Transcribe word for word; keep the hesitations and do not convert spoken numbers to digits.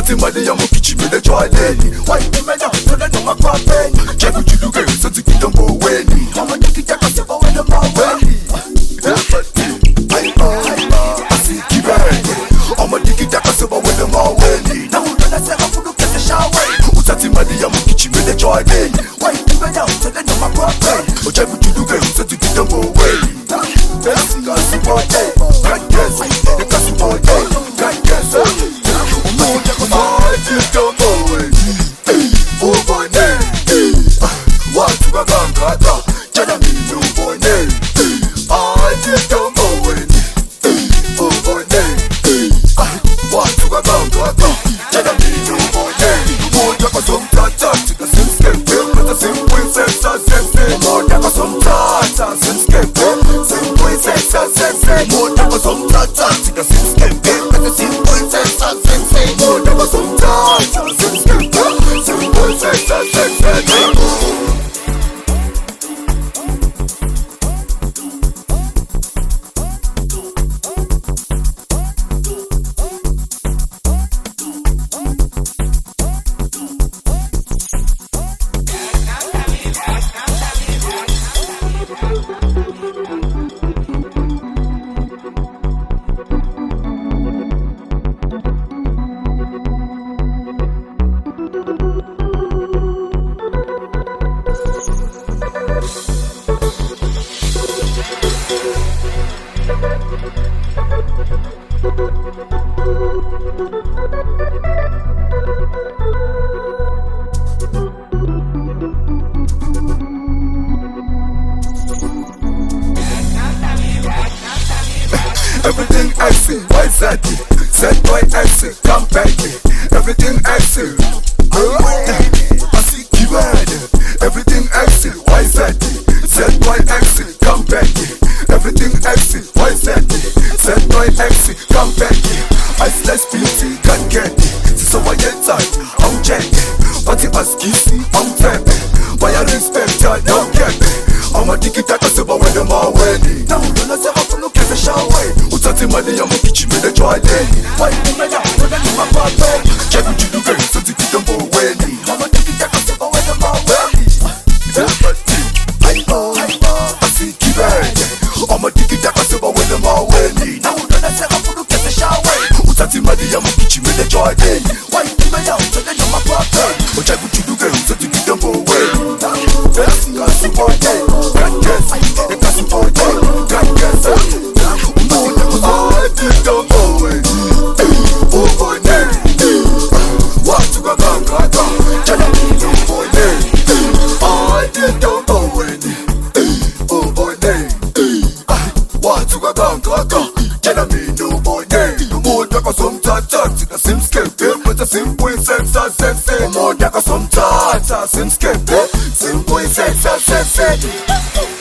Utati mali ya mukichi mele joaleni. Why the men are telling them a crap? Check what you do, girl, so to get them go away. I'm a dicky jack, I say, but when I'm away. I see Kibai. I'm a dicky jack, I say, but when I'm away. Now I'm gonna say, I'm gonna get the shower. Utati mali ya mukichi mele joaleni. Why the men are telling them a crap? Check what you do, girl, so to get them go away. Kasi boy, God yes, kasi boy, God yes. Umoja kwa maji tombowe, oh boy ne. Watu kagangata, jana minu boy ne. Aji tombowe, oh boy ne. Watu kagangata, jana minu boy ne. Umoja kwa somtata, tika simskepe, kata simwe sensa sense. Umoja kwa somtata, simskepe, simwe sensa sense. Umoja kwa somtata, tika simskepe, kata simwe sensa sense. Umoja kwa somtata, simskepe, simwe sensa sense. Everything I see, why is that? Said boy I see, come back. Everything I see, I see Kibai. Everything I see, why is that? Said boy I see, come back. Everything I see, why is that? Said boy I see, come back. I slash beauty, can't get it. So I get tight, I'm check. But if I see, I'm tap. Why I respect ya, don't get it. I'm a dicky that I say, but when I'm away. Now I'm gonna say, I'm gonna get the shower. Utati mali ya mukichi mele joaleni. Why the men are telling them a crap? Check what you do, girl, so to get them go away. I'm a dicky that I say, but when I'm away. I see Kibai. I'm a dicky that I say, but when I'm away. Now I'm gonna say, I'm gonna get the shower. Utati mali ya mukichi mele joaleni. Why the men are telling them a crap? Check what you do, girl, so to get them go away. Kasi boy, God yes, kasi boy, God yes. Umoja kwa maji tombowe, oh boy ne. Watu kagangata, jana minu boy ne. Aji tombowe, oh boy ne. Watu kagangata, jana minu boy ne. Umoja kwa somtata, tika simskepe, kata simwe sensa sense. Umoja kwa somtata, simskepe, simwe sensa sense.